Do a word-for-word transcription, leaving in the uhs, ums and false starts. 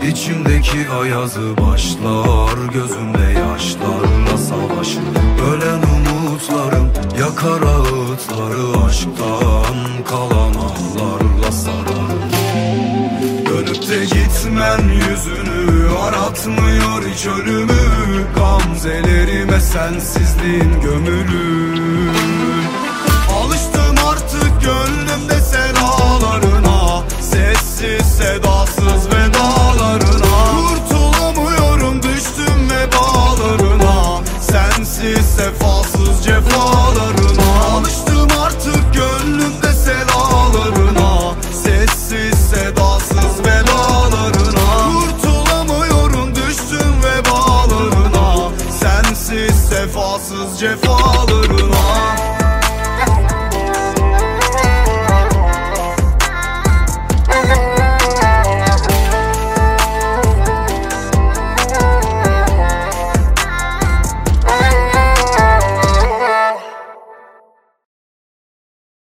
İçimdeki ayazı başlar, gözümde yaşlarla savaşı. Ölen umutlarım yakar ağıtları, aşktan kalan ağlarla sarar. Dönüp de gitmen yüzünü, aratmıyor hiç ölümü. Gamzelerime sensizliğin gömülü.